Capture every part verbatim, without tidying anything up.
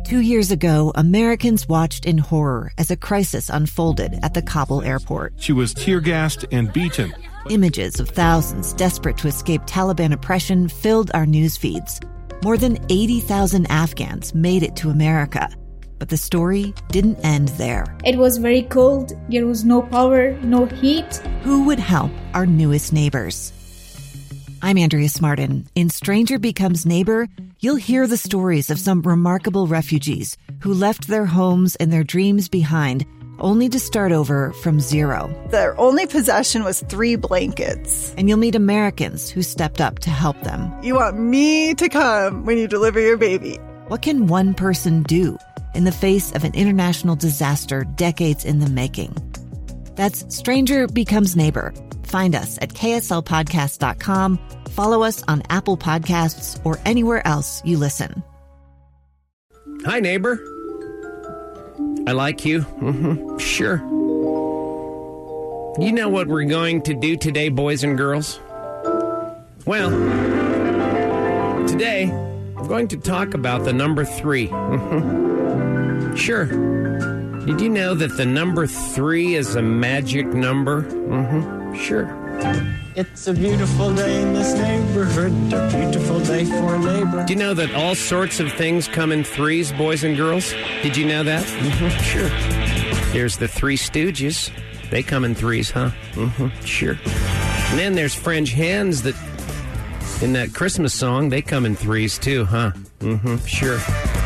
Two years ago, Americans watched in horror as a crisis unfolded at the Kabul airport. She was tear-gassed and beaten. Images of thousands desperate to escape Taliban oppression filled our news feeds. More than eighty thousand Afghans made it to America. But the story didn't end there. It was very cold. There was no power, no heat. Who would help our newest neighbors? I'm Andrea Smartin. In Stranger Becomes Neighbor, you'll hear the stories of some remarkable refugees who left their homes and their dreams behind, only to start over from zero. Their only possession was three blankets. And you'll meet Americans who stepped up to help them. You want me to come when you deliver your baby. What can one person do in the face of an international disaster decades in the making? That's Stranger Becomes Neighbor. Find us at K S L podcast dot com. Follow us on Apple Podcasts or anywhere else you listen. Hi, neighbor. I like you. Mm-hmm. Sure. You know what we're going to do today, boys and girls? Well, today I'm going to talk about the number three. Mm-hmm. Sure. Did you know that the number three is a magic number? Mm-hmm. Sure. It's a beautiful day in this neighborhood, a beautiful day for a neighbor. Do you know that all sorts of things come in threes, boys and girls? Did you know that? Mm-hmm. Sure. There's the Three Stooges. They come in threes, huh? Mm-hmm. Sure. And then there's French hens that, in that Christmas song, they come in threes too, huh? Mm-hmm. Sure.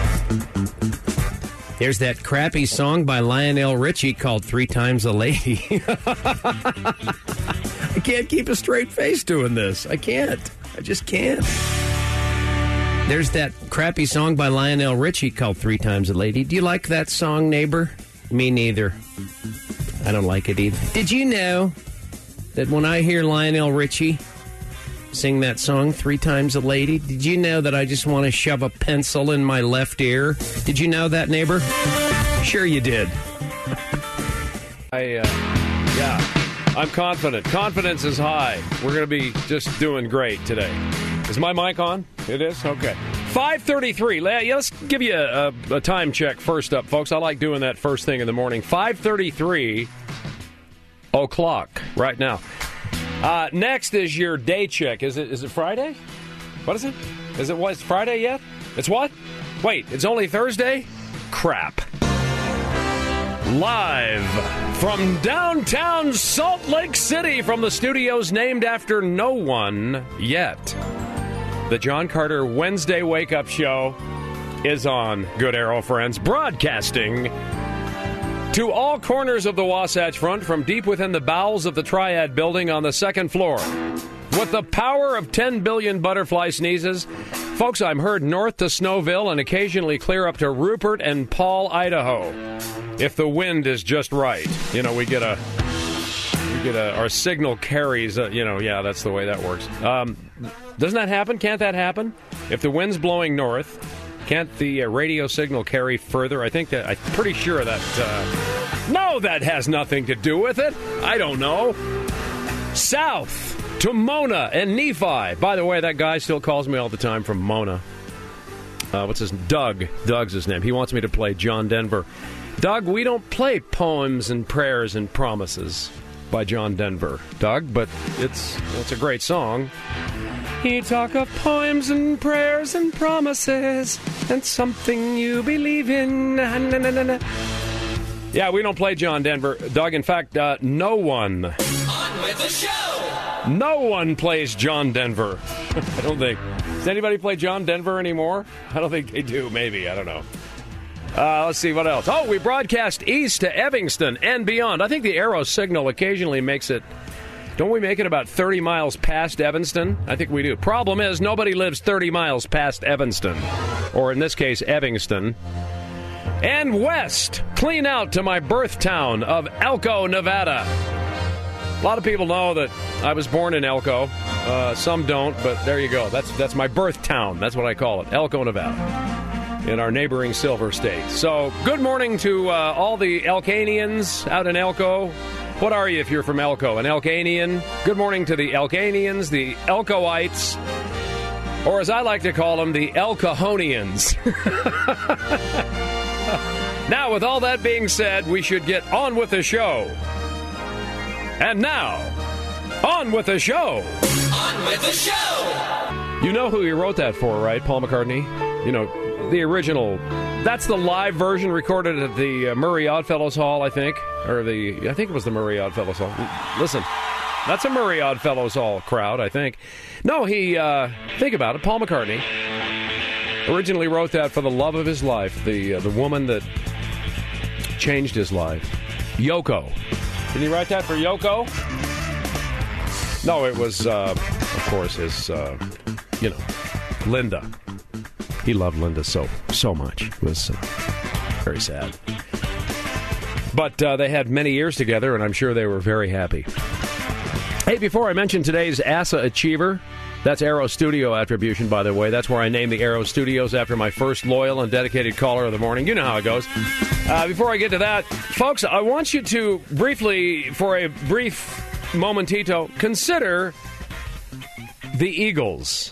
There's that crappy song by Lionel Richie called Three Times a Lady. I can't keep a straight face doing this. I can't. I just can't. There's that crappy song by Lionel Richie called Three Times a Lady. Do you like that song, neighbor? Me neither. I don't like it either. Did you know that when I hear Lionel Richie sing that song, Three Times a Lady, did you know that I just want to shove a pencil in my left ear? Did you know that, neighbor? Sure you did. I, uh, yeah, I'm confident. Confidence is high. We're going to be just doing great today. Is my mic on? It is? Okay. five thirty-three. Let's give you a, a time check first up, folks. I like doing that first thing in the morning. five thirty-three o'clock right now. Uh, next is your day check. Is it? Is it Friday? What is it? Is it what? It's Friday yet? It's what? Wait, it's only Thursday? Crap. Live from downtown Salt Lake City from the studios named after no one yet. The John Carter Wednesday Wake Up Show is on, Good Arrow friends, broadcasting to all corners of the Wasatch Front from deep within the bowels of the Triad building on the second floor. With the power of ten billion butterfly sneezes, folks, I'm heard north to Snowville and occasionally clear up to Rupert and Paul, Idaho. If the wind is just right. You know, we get a, we get a, our signal carries, a, you know, yeah, that's the way that works. Um, doesn't that happen? Can't that happen? If the wind's blowing north, can't the uh, radio signal carry further? I think that, I'm pretty sure that, uh, no, that has nothing to do with it. I don't know. South to Mona and Nephi. By the way, that guy still calls me all the time from Mona. Uh, what's his Doug. Doug's his name. He wants me to play John Denver. Doug, we don't play Poems and Prayers and Promises by John Denver, Doug, but it's it's a great song. He talk of poems and prayers and promises and something you believe in. Na, na, na, na. Yeah, we don't play John Denver. Doug, in fact, uh, no one. On with the show! No one plays John Denver. I don't think. Does anybody play John Denver anymore? I don't think they do, maybe. I don't know. Uh, let's see, what else? Oh, we broadcast east to Evanston and beyond. I think the Arrow signal occasionally makes it... Don't we make it about thirty miles past Evanston? I think we do. Problem is, nobody lives thirty miles past Evanston. Or in this case, Evanston. And west, clean out to my birth town of Elko, Nevada. A lot of people know that I was born in Elko. Uh, some don't, but there you go. That's that's my birth town. That's what I call it, Elko, Nevada, in our neighboring Silver State. So, good morning to uh, all the Elkanians out in Elko. What are you if you're from Elko? An Elkanian? Good morning to the Elkanians, the Elkoites, or as I like to call them, the El Cajonians. Now, with all that being said, we should get on with the show. And now, on with the show. On with the show. You know who he wrote that for, right? Paul McCartney? You know, the original. That's the live version recorded at the uh, Murray Oddfellows Hall, I think. Or the, I think it was the Murray Oddfellows Hall. Listen, that's a Murray Oddfellows Hall crowd, I think. No, he, uh, think about it, Paul McCartney originally wrote that for the love of his life, the uh, the woman that changed his life, Yoko. Did he write that for Yoko? No, it was, uh, of course, his, uh, you know, Linda. He loved Linda so, so much. It was uh, very sad. But uh, they had many years together, and I'm sure they were very happy. Hey, before I mention today's A S A Achiever, that's Aero Studio attribution, by the way. That's where I named the Aero Studios after my first loyal and dedicated caller of the morning. You know how it goes. Uh, before I get to that, folks, I want you to briefly, for a brief momentito, consider the Eagles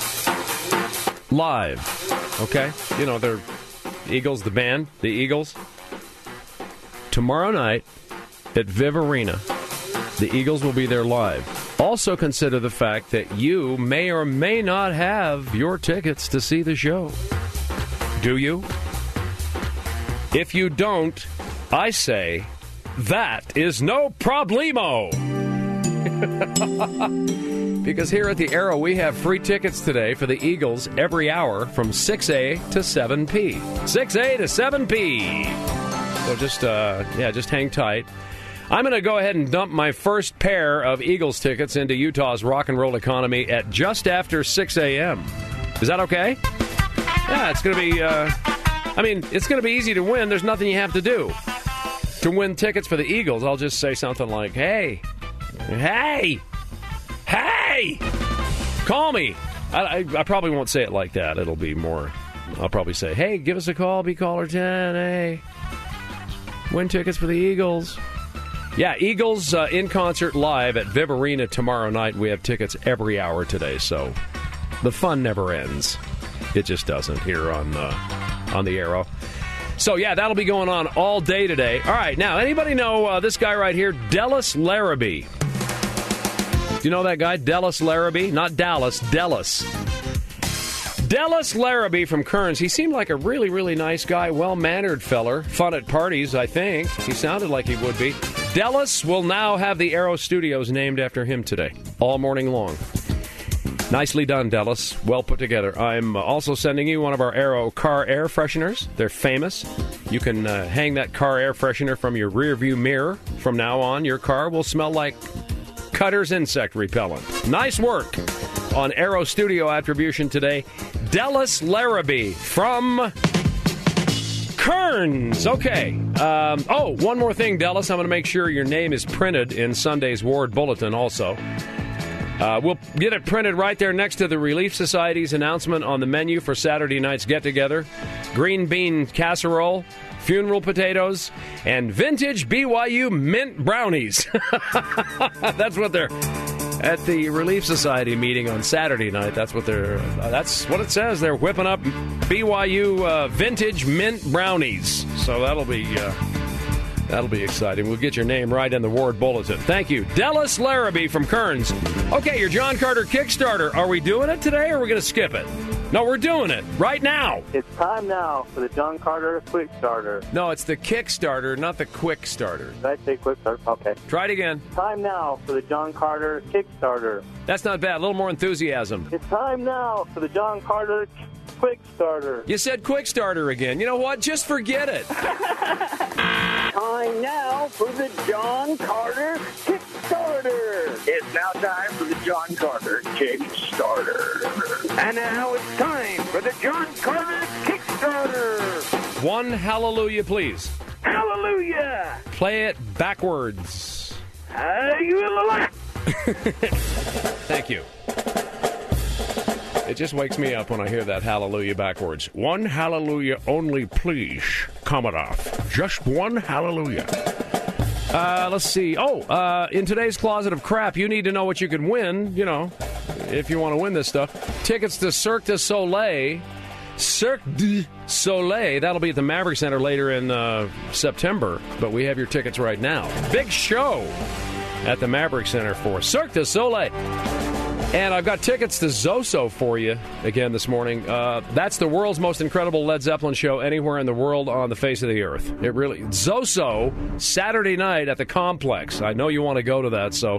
live. Okay? You know, they're Eagles, the band, the Eagles. Tomorrow night at Viv Arena, the Eagles will be there live. Also consider the fact that you may or may not have your tickets to see the show. Do you? If you don't, I say, that is no problemo. Because here at the Arrow, we have free tickets today for the Eagles every hour from six A to seven P. six A to seven P. So just, uh, yeah, just hang tight. I'm going to go ahead and dump my first pair of Eagles tickets into Utah's rock and roll economy at just after six a.m. Is that okay? Yeah, it's going to be, uh, I mean, it's going to be easy to win. There's nothing you have to do to win tickets for the Eagles. I'll just say something like, hey, hey, hey, call me. I, I, I probably won't say it like that. It'll be more, I'll probably say, hey, give us a call, be caller ten, hey, win tickets for the Eagles. Yeah, Eagles uh, in concert live at Viv Arena tomorrow night. We have tickets every hour today, so the fun never ends. It just doesn't here on uh, on the Arrow. So, yeah, that'll be going on all day today. All right, now, anybody know uh, this guy right here, Delis Larrabee? Do you know that guy, Delis Larrabee? Not Dallas, Delis. Delis Larrabee from Kearns. He seemed like a really, really nice guy, well-mannered feller. Fun at parties, I think. He sounded like he would be. Delis will now have the Aero Studios named after him today, all morning long. Nicely done, Delis. Well put together. I'm also sending you one of our Aero car air fresheners. They're famous. You can uh, hang that car air freshener from your rearview mirror. From now on, your car will smell like Cutter's insect repellent. Nice work on Aero Studio attribution today. Delis Larrabee from Kearns. Okay. Um, oh, one more thing, Delis. I'm going to make sure your name is printed in Sunday's Ward Bulletin also. Uh, we'll get it printed right there next to the Relief Society's announcement on the menu for Saturday night's get-together. Green bean casserole, funeral potatoes, and vintage B Y U mint brownies. That's what they're... At the Relief Society meeting on Saturday night, that's what they're. Uh, that's what it says. They're whipping up B Y U uh, vintage mint brownies. So that'll be uh, that'll be exciting. We'll get your name right in the Ward Bulletin. Thank you, Delis Larrabee from Kearns. Okay, your John Carter Kickstarter. Are we doing it today, or are we going to skip it? No, we're doing it right now. It's time now for the John Carter Quick Starter. No, it's the Kickstarter, not the Quick Starter. Did I say Quick Starter? Okay. Try it again. Time now for the John Carter Kickstarter. That's not bad. A little more enthusiasm. It's time now for the John Carter Quick Starter. You said Quick Starter again. You know what? Just forget it. Time now for the John Carter Kickstarter. It's now time for the John Carter Kickstarter. And now it's time for the John Carter Kickstarter. One hallelujah, please. Hallelujah. Play it backwards. Hallelujah. Thank you. It just wakes me up when I hear that hallelujah backwards. One hallelujah only, please, Commodore. Just one hallelujah. Uh, let's see. Oh, uh, in today's Closet of Crap, you need to know what you can win, you know, if you want to win this stuff. Tickets to Cirque du Soleil. Cirque du Soleil. That'll be at the Maverick Center later in uh, September, but we have your tickets right now. Big show at the Maverick Center for Cirque du Soleil. And I've got tickets to Zoso for you again this morning. Uh, that's the world's most incredible Led Zeppelin show anywhere in the world on the face of the earth. It really Zoso, Saturday night at the Complex. I know you want to go to that, so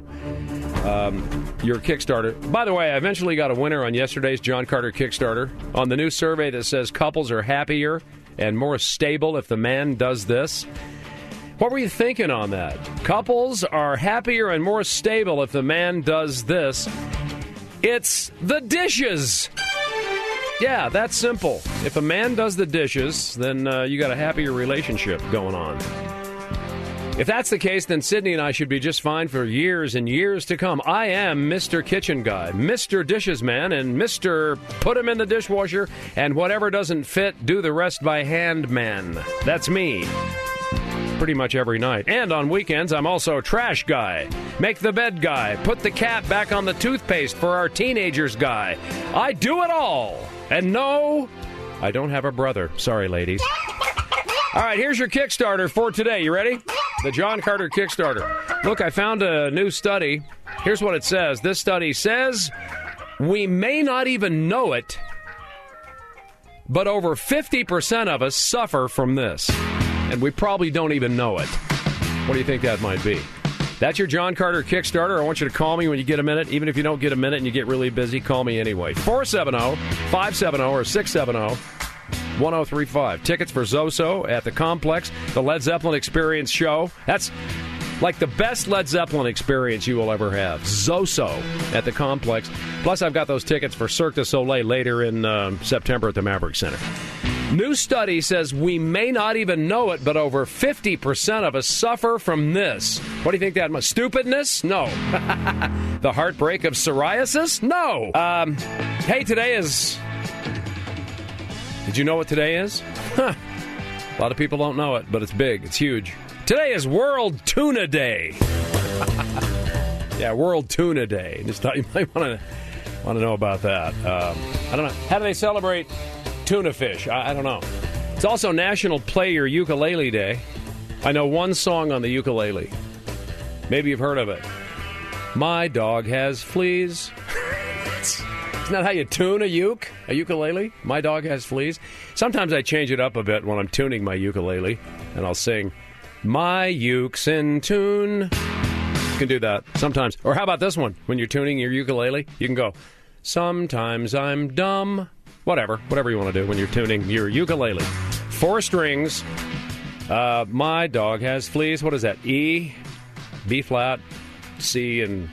um, your Kickstarter. By the way, I eventually got a winner on yesterday's John Carter Kickstarter on the new survey that says couples are happier and more stable if the man does this. What were you thinking on that? Couples are happier and more stable if the man does this. It's the dishes. Yeah, that's simple. If a man does the dishes, then uh, you got a happier relationship going on. If that's the case, then Sydney and I should be just fine for years and years to come. I am Mister Kitchen Guy, Mister Dishes Man, and Mister Put him in the dishwasher, and whatever doesn't fit, do the rest by hand man. That's me. Pretty much every night. And on weekends, I'm also trash guy, make the bed guy, put the cap back on the toothpaste for our teenagers guy. I do it all. And no, I don't have a brother. Sorry, ladies. All right, here's your Kickstarter for today. You ready? The John Carter Kickstarter. Look, I found a new study. Here's what it says. This study says we may not even know it, but over fifty percent of us suffer from this. And we probably don't even know it. What do you think that might be? That's your John Carter Kickstarter. I want you to call me when you get a minute. Even if you don't get a minute and you get really busy, call me anyway. four seven zero, five seven zero or six seven zero, one zero three five. Tickets for Zoso at the Complex, the Led Zeppelin Experience show. That's like the best Led Zeppelin experience you will ever have. Zoso at the Complex. Plus, I've got those tickets for Cirque du Soleil later in uh, September at the Maverick Center. New study says we may not even know it, but over fifty percent of us suffer from this. What do you think that must? Stupidness? No. The heartbreak of psoriasis? No. Um, hey, today is... Did you know what today is? Huh. A lot of people don't know it, but it's big. It's huge. Today is World Tuna Day. Yeah, World Tuna Day. Just thought you might want to want to know about that. Um, I don't know. How do they celebrate tuna fish? I, I don't know. It's also National Play Your Ukulele Day. I know one song on the ukulele. Maybe you've heard of it. My dog has fleas. Isn't that how you tune a uke? A ukulele? My dog has fleas. Sometimes I change it up a bit when I'm tuning my ukulele, and I'll sing, my uke's in tune. You can do that sometimes. Or how about this one? When you're tuning your ukulele, you can go, sometimes I'm dumb. Whatever. Whatever you want to do when you're tuning your ukulele. Four strings. Uh, my dog has fleas. What is that? E, B flat, C, and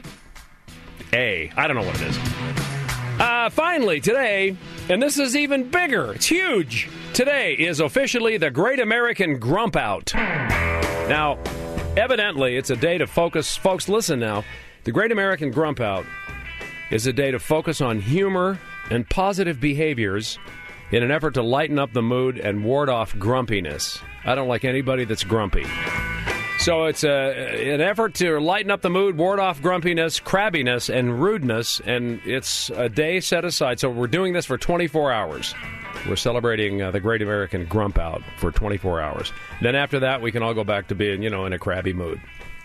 A. I don't know what it is. Uh, finally, today, and this is even bigger. It's huge. Today is officially the Great American Grump Out. Now, evidently, it's a day to focus. Folks, listen now. The Great American Grump Out is a day to focus on humor and positive behaviors in an effort to lighten up the mood and ward off grumpiness. I don't like anybody that's grumpy. So it's a, an effort to lighten up the mood, ward off grumpiness, crabbiness, and rudeness, and it's a day set aside. So we're doing this for twenty-four hours. We're celebrating uh, the Great American Grump Out for twenty-four hours. Then after that, we can all go back to being, you know, in a crabby mood.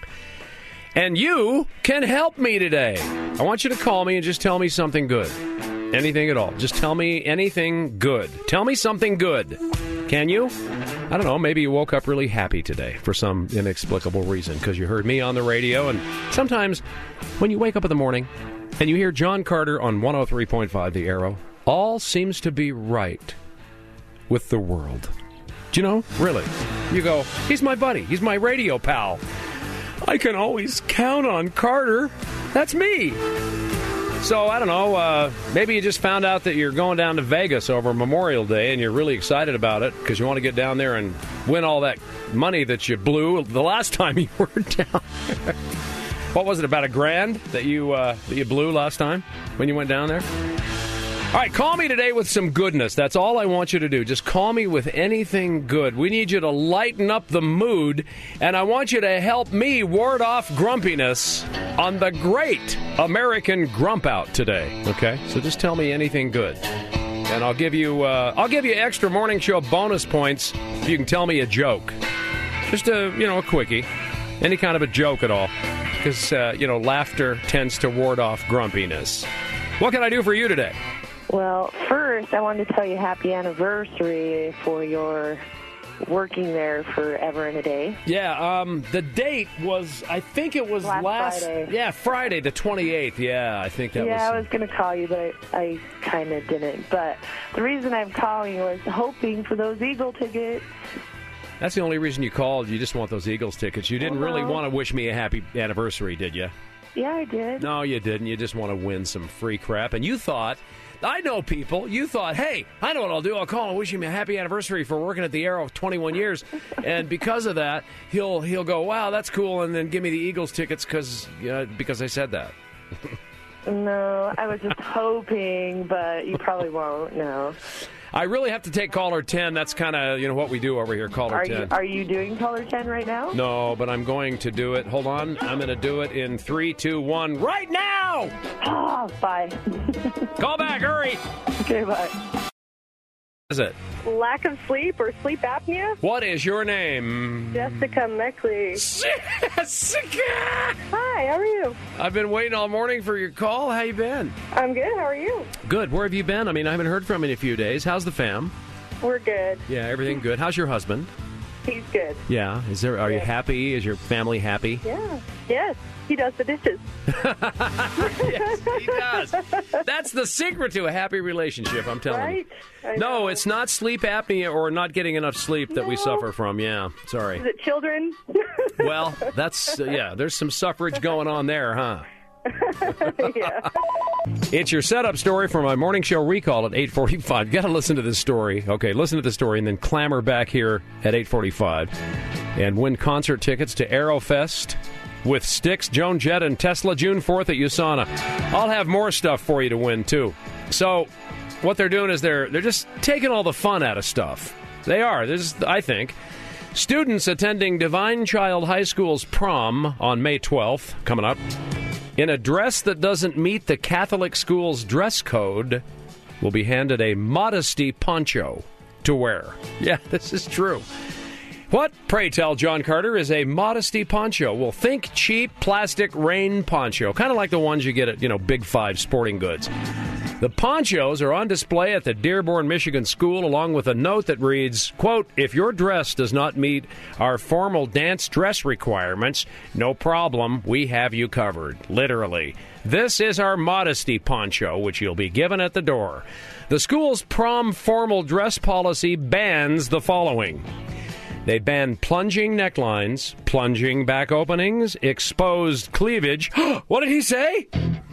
And you can help me today. I want you to call me and just tell me something good. Anything at all. Just tell me anything good. Tell me something good. Can you? I don't know. Maybe you woke up really happy today for some inexplicable reason because you heard me on the radio. And sometimes when you wake up in the morning and you hear John Carter on one oh three point five The Arrow, all seems to be right with the world. Do you know? Really. You go, he's my buddy. He's my radio pal. I can always count on Carter. That's me. So, I don't know, uh, maybe you just found out that you're going down to Vegas over Memorial Day and you're really excited about it because you want to get down there and win all that money that you blew the last time you were down there. What was it, about a grand that you uh, that you blew last time when you went down there? All All right, call me today with some goodness. That's all I want you to do. Just call me with anything good. We need you to lighten up the mood, and I want you to help me ward off grumpiness on the great American Grump Out today. Okay? So just tell me anything good. And I'll give you uh, I'll give you extra morning show bonus points if you can tell me a joke. Just a, you know, a quickie. Any kind of a joke at all. Because, uh, you know, laughter tends to ward off grumpiness. What can I do for you today? Well, first, I wanted to tell you happy anniversary for your working there forever and a day. Yeah, um, the date was, I think it was last... last Friday. Yeah, Friday, the twenty-eighth. Yeah, I think that yeah, was... Yeah, I was going to call you, but I, I kind of didn't. But the reason I'm calling you was hoping for those Eagle tickets. That's the only reason you called. You just want those Eagles tickets. You didn't oh, really no. want to wish me a happy anniversary, did you? Yeah, I did. No, you didn't. You just want to win some free crap. And you thought... I know people. You thought, hey, I know what I'll do. I'll call and wish him a happy anniversary for working at the Arrow twenty-one years. And because of that, he'll he'll go, wow, that's cool, and then give me the Eagles tickets cause, you know, because I said that. No, I was just hoping, but you probably won't, no. I really have to take caller ten. That's kind of, you know, what we do over here, caller are ten. You, are you doing caller ten right now? No, but I'm going to do it. Hold on. I'm going to do it in three, two, one, right now! Oh, bye. Call back, hurry! Okay, bye. What is it? Lack of sleep or sleep apnea? What is your name? Jessica Meckley. Jessica! Hi, how are you? I've been waiting all morning for your call. How you been? I'm good. How are you? Good. Where have you been? I mean, I haven't heard from you in a few days. How's the fam? We're good. Yeah, everything good. How's your husband? He's good. Yeah. Is there? Are yeah. you happy? Is your family happy? Yeah. Yes. He does the dishes. Yes, he does. That's the secret to a happy relationship, I'm telling right? you. I no, know. it's not sleep apnea or not getting enough sleep that no. we suffer from. Yeah, sorry. Is it children? Well, that's, uh, yeah, there's some suffrage going on there, huh? Yeah. It's your setup story for my morning show recall at eight forty-five. Got to listen to this story. Okay, listen to the story and then clamor back here at eight forty-five and win concert tickets to Aerofest with Styx, Joan Jett, and Tesla June fourth at USANA. I'll have more stuff for you to win, too. So what they're doing is they're they're just taking all the fun out of stuff. They are. This is, I think. Students attending Divine Child High School's prom on May twelfth, coming up, in a dress that doesn't meet the Catholic school's dress code, will be handed a modesty poncho to wear. Yeah, this is true. What, pray tell, John Carter, is a modesty poncho? Well, think cheap plastic rain poncho, kind of like the ones you get at, you know, Big Five Sporting Goods. The ponchos are on display at the Dearborn, Michigan school, along with a note that reads, quote, if your dress does not meet our formal dance dress requirements, no problem, we have you covered. Literally. This is our modesty poncho, which you'll be given at the door. The school's prom formal dress policy bans the following. They ban plunging necklines, plunging back openings, exposed cleavage. What did he say?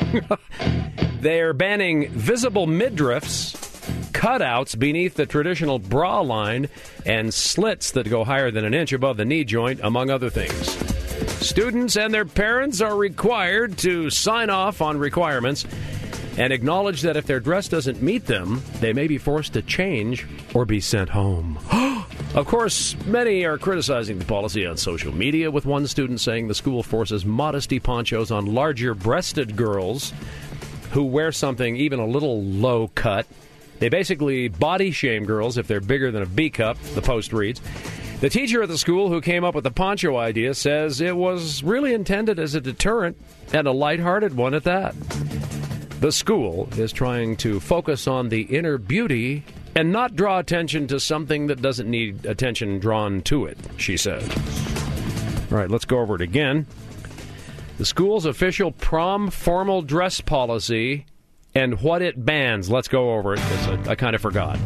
They're banning visible midriffs, cutouts beneath the traditional bra line, and slits that go higher than an inch above the knee joint, among other things. Students and their parents are required to sign off on requirements and acknowledge that if their dress doesn't meet them, they may be forced to change or be sent home. Of course, many are criticizing the policy on social media, with one student saying the school forces modesty ponchos on larger-breasted girls who wear something even a little low-cut. They basically body shame girls if they're bigger than a B cup, the Post reads. The teacher at the school who came up with the poncho idea says it was really intended as a deterrent, and a lighthearted one at that. The school is trying to focus on the inner beauty and not draw attention to something that doesn't need attention drawn to it, she said. All right, let's go over it again. The school's official prom formal dress policy and what it bans. Let's go over it, because I, I kind of forgot.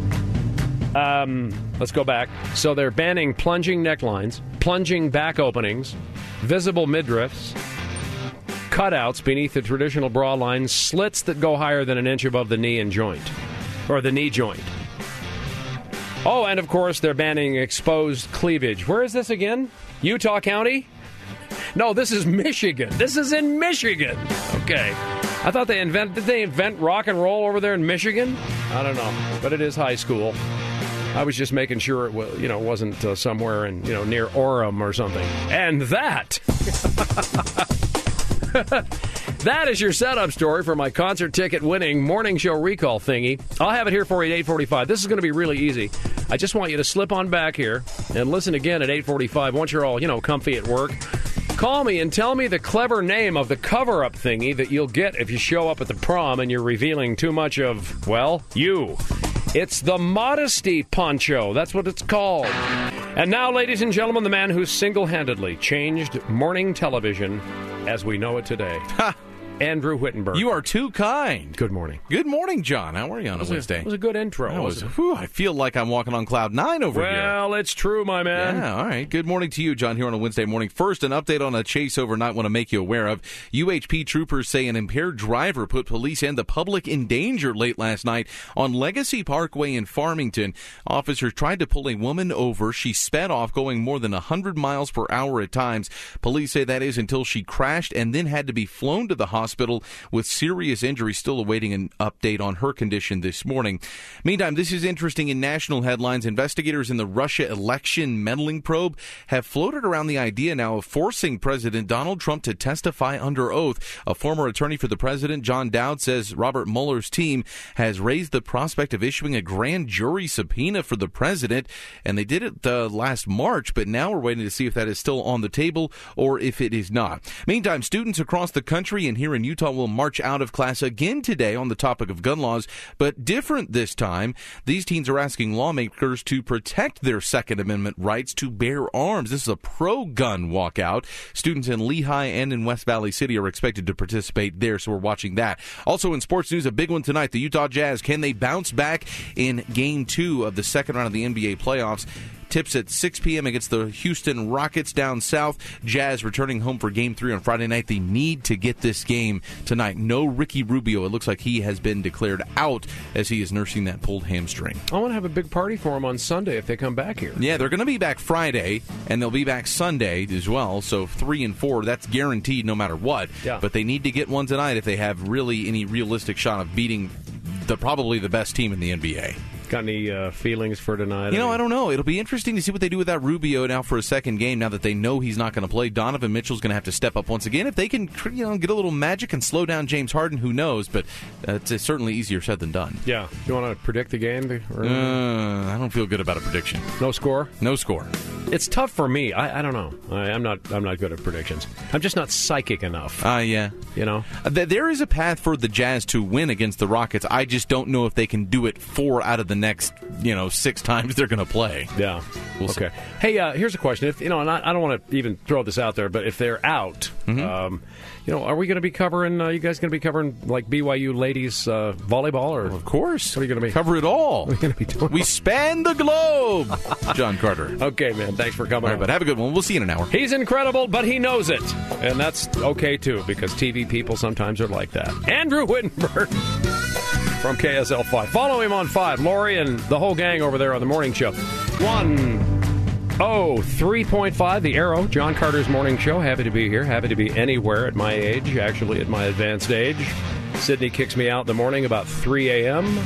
Um, let's go back. So they're banning plunging necklines, plunging back openings, visible midriffs, cutouts beneath the traditional bra line, slits that go higher than an inch above the knee and joint, or the knee joint. Oh, and of course, they're banning exposed cleavage. Where is this again? Utah County? No, this is Michigan. This is in Michigan. Okay. I thought they invent did they invent rock and roll over there in Michigan? I don't know, but it is high school. I was just making sure it was, you know, wasn't uh, somewhere in, you know, near Orem or something. And that that is your setup story for my concert ticket winning morning show recall thingy. I'll have it here for you at eight forty-five. This is going to be really easy. I just want you to slip on back here and listen again at eight forty-five once you're all, you know, comfy at work. Call me and tell me the clever name of the cover-up thingy that you'll get if you show up at the prom and you're revealing too much of, well, you. It's the Modesty Poncho. That's what it's called. And now, ladies and gentlemen, the man who single-handedly changed morning television as we know it today. Ha! Andrew Wittenberg. You are too kind. Good morning. Good morning, John. How are you on a Wednesday? It was a good intro. That was, whew, I feel like I'm walking on cloud nine over well, here. Well, it's true, my man. Yeah, all right. Good morning to you, John, here on a Wednesday morning. First, an update on a chase overnight I want to make you aware of. U H P troopers say an impaired driver put police and the public in danger late last night on Legacy Parkway in Farmington. Officers tried to pull a woman over. She sped off, going more than one hundred miles per hour at times. Police say that is until she crashed and then had to be flown to the hospital with serious injury, still awaiting an update on her condition this morning. Meantime, this is interesting in national headlines. Investigators in the Russia election meddling probe have floated around the idea now of forcing President Donald Trump to testify under oath. A former attorney for the president, John Dowd, says Robert Mueller's team has raised the prospect of issuing a grand jury subpoena for the president, and they did it uh, last March, but now we're waiting to see if that is still on the table or if it is not. Meantime, students across the country and here in Utah will march out of class again today on the topic of gun laws, but different this time. These teens are asking lawmakers to protect their Second Amendment rights to bear arms. This is a pro-gun walkout. Students in Lehigh and in West Valley City are expected to participate there, so we're watching that. Also in sports news, a big one tonight. The Utah Jazz, can they bounce back in game two of the second round of the N B A playoffs? Tips at six p.m. against the Houston Rockets down south. Jazz returning home for Game three on Friday night. They need to get this game tonight. No Ricky Rubio. It looks like he has been declared out as he is nursing that pulled hamstring. I want to have a big party for him on Sunday if they come back here. Yeah, they're going to be back Friday, and they'll be back Sunday as well. So three and four, that's guaranteed no matter what. Yeah. But they need to get one tonight if they have really any realistic shot of beating the probably the best team in the N B A. Got any uh, feelings for tonight? You know, I don't know. It'll be interesting to see what they do with that Rubio now for a second game, now that they know he's not going to play. Donovan Mitchell's going to have to step up once again. If they can, you know, get a little magic and slow down James Harden, who knows? But uh, it's certainly easier said than done. Yeah. You want to predict the game? Or... Uh, I don't feel good about a prediction. No score? No score. It's tough for me. I, I don't know. I, I'm not. I'm not good at predictions. I'm just not psychic enough. Uh, yeah. You know, uh, th- there is a path for the Jazz to win against the Rockets. I just don't know if they can do it four out of the next, you know, six times they're going to play. Yeah. We'll okay. See. Hey, uh, here's a question. If you know, and I, I don't want to even throw this out there, but if they're out, mm-hmm. um, you know, are we going to be covering? Uh, you guys going to be covering like B Y U ladies uh, volleyball, or well, of course? What are you going to be cover it all? What are you going to be doing? We span the globe. John Carter. Okay, man. Thanks for coming. All right, but have a good one. We'll see you in an hour. He's incredible, but he knows it, and that's okay too, because T V people sometimes are like that. Andrew Wittenberg from K S L five. Follow him on five. Lori and the whole gang over there on the morning show. One oh three point five, The Arrow, John Carter's morning show. Happy to be here. Happy to be anywhere at my age, actually at my advanced age. Sydney kicks me out in the morning about three a.m.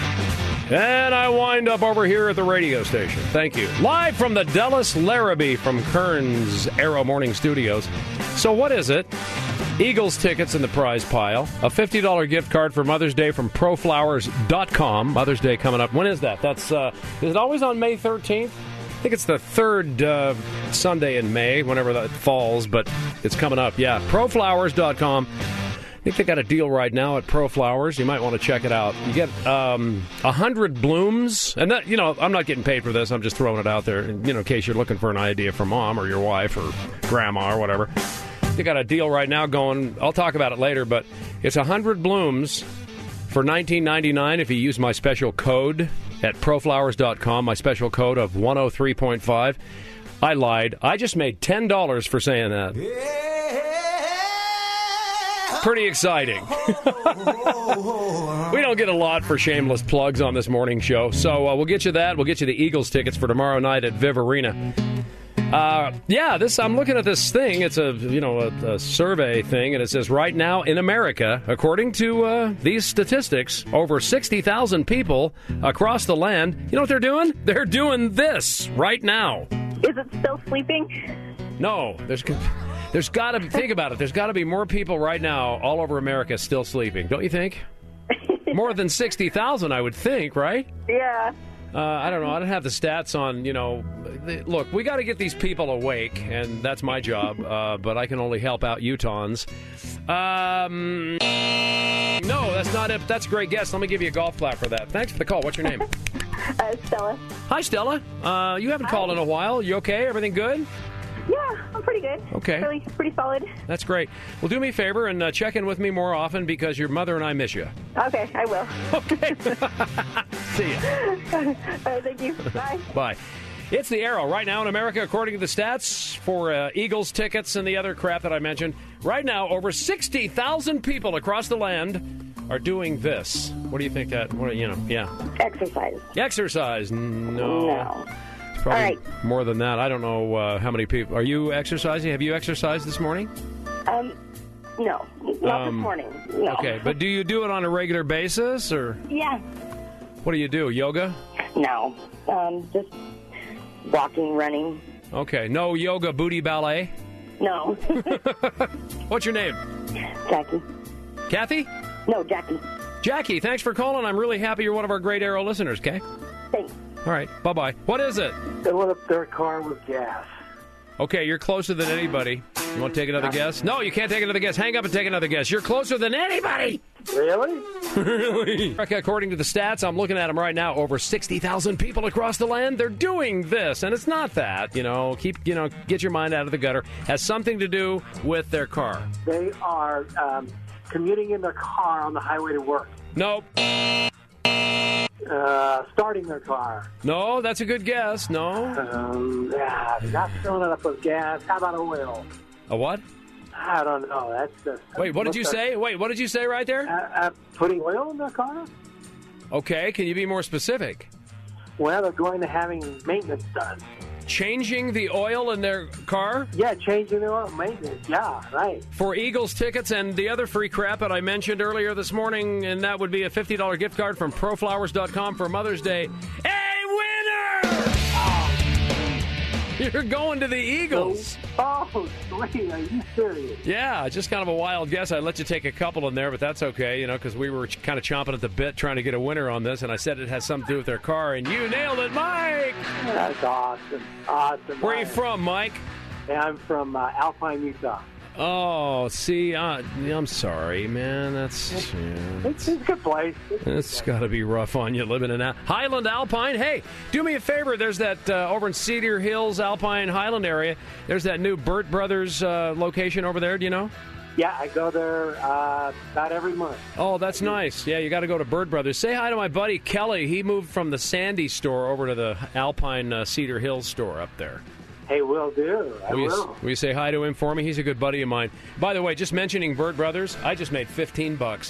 And I wind up over here at the radio station. Thank you. Live from the Dulles Larrabee from Kearns Arrow Morning Studios. So what is it? Eagles tickets in the prize pile. A fifty dollars gift card for Mother's Day from pro flowers dot com. Mother's Day coming up. When is that? That's uh, is it always on May thirteenth? I think it's the third uh, Sunday in May, whenever that falls, but it's coming up. Yeah, pro flowers dot com. I think they got a deal right now at ProFlowers. You might want to check it out. You get um, one hundred blooms. And, that, you know, I'm not getting paid for this. I'm just throwing it out there, you know, in case you're looking for an idea for mom or your wife or grandma or whatever. They got a deal right now going. I'll talk about it later, but it's one hundred blooms for nineteen ninety-nine if you use my special code at pro flowers dot com, my special code of one oh three point five. I lied. I just made ten dollars for saying that. Pretty exciting. We don't get a lot for shameless plugs on this morning show, so uh, we'll get you that. We'll get you the Eagles tickets for tomorrow night at Viv Arena. Uh, yeah, this I'm looking at this thing. It's a you know a, a survey thing, and it says right now in America, according to uh, these statistics, over sixty thousand people across the land. You know what they're doing? They're doing this right now. Is it still sleeping? No, there's there's got to think about it. There's got to be more people right now all over America still sleeping. Don't you think? More than sixty thousand, I would think, right? Yeah. Uh, I don't know. I don't have the stats on, you know. The, look, we got to get these people awake, and that's my job, uh, but I can only help out Utahns. Um, no, that's not it. That's a great guess. Let me give you a golf clap for that. Thanks for the call. What's your name? Uh, Stella. Hi, Stella. Uh, you haven't Hi. called in a while. You okay? Everything good? Yeah, I'm pretty good. Okay. Really, pretty solid. That's great. Well, do me a favor and uh, check in with me more often because your mother and I miss you. Okay, I will. Okay. See ya. All right, thank you. Bye. Bye. It's the Arrow right now in America, according to the stats for uh, Eagles tickets and the other crap that I mentioned. Right now, over sixty thousand people across the land are doing this. What do you think that, what, you know, yeah. Exercise. Exercise. No. No. Probably All right. more than that. I don't know uh, how many people. Are you exercising? Have you exercised this morning? Um, no. Not Um, this morning. No. Okay, but do you do it on a regular basis, or Yeah. what do you do? Yoga? No. Um, just walking, running. Okay, no yoga booty ballet? No. What's your name? Jackie. Kathy? No, Jackie. Jackie, thanks for calling. I'm really happy you're one of our great Arrow listeners, okay? Thanks. All right, bye-bye. What is it? They lit up their car with gas. Okay, you're closer than anybody. You want to take another guess? No, you can't take another guess. Hang up and take another guess. You're closer than anybody. Really? Really? According to the stats, I'm looking at them right now. Over sixty thousand people across the land, they're doing this. And it's not that, you know, keep, you know, get your mind out of the gutter. Has something to do with their car. They are um, commuting in their car on the highway to work. Nope. Uh, starting their car. No, that's a good guess. No. Um, yeah, not filling it up with gas. How about oil? A what? I don't know. That's the. Wait, what did you say? Wait, what did you say right there? Uh, uh, putting oil in their car? Okay, can you be more specific? Well, they're going to having maintenance done. Changing the oil in their car? Yeah, changing the oil, maintenance. Yeah, right. For Eagles tickets and the other free crap that I mentioned earlier this morning, and that would be a fifty dollars gift card from pro flowers dot com for Mother's Day. A winner! You're going to the Eagles. Oh, sweet. Are you serious? Yeah, just kind of a wild guess. I let you take a couple in there, but that's okay, you know, because we were kind of chomping at the bit trying to get a winner on this, and I said it has something to do with their car, and you nailed it, Mike! That's awesome. Awesome. Where are you from, Mike? Yeah, I'm from uh, Alpine, Utah. Oh, see, uh, I'm sorry, man. That's yeah. It's, it's a good place. It's got to be rough on you living in Al- Highland Alpine. Hey, do me a favor. There's that uh, over in Cedar Hills, Alpine Highland area. There's that new Burt Brothers uh, location over there. Do you know? Yeah, I go there uh, about every month. Oh, that's nice. Yeah, you got to go to Bird Brothers. Say hi to my buddy Kelly. He moved from the Sandy store over to the Alpine uh, Cedar Hills store up there. Hey, will do. I will. You, will. will you say hi to him for me? He's a good buddy of mine. By the way, just mentioning Bird Brothers, I just made fifteen bucks.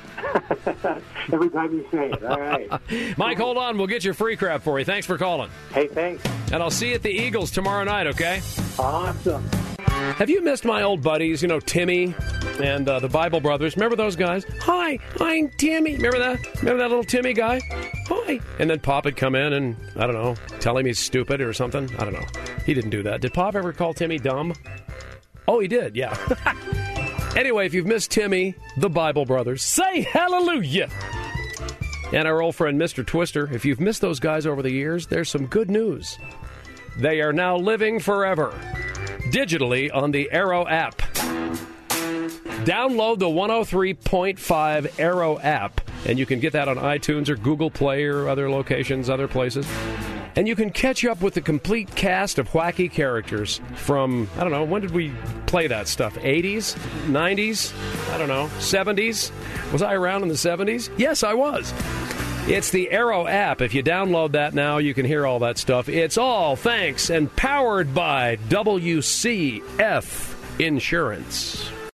Every time you say it. All right. Mike, hold on. We'll get your free crap for you. Thanks for calling. Hey, thanks. And I'll see you at the Eagles tomorrow night, okay? Awesome. Have you missed my old buddies, you know, Timmy and uh, the Bible Brothers? Remember those guys? Hi, I'm Timmy. Remember that? Remember that little Timmy guy? Hi. And then Pop would come in and, I don't know, tell him he's stupid or something. I don't know. He didn't do that. Did Pop ever call Timmy dumb? Oh, he did, yeah. Anyway, if you've missed Timmy, the Bible Brothers, say hallelujah. And our old friend Mister Twister, if you've missed those guys over the years, there's some good news. They are now living forever, digitally on the Arrow app. Download the one oh three point five Arrow app, and you can get that on iTunes or Google Play or other locations, other places. And you can catch up with the complete cast of wacky characters from, I don't know, when did we play that stuff? eighties? nineties? I don't know. seventies? Was I around in the seventies? Yes, I was. It's the Arrow app. If you download that now, you can hear all that stuff. It's all thanks and powered by W C F Insurance.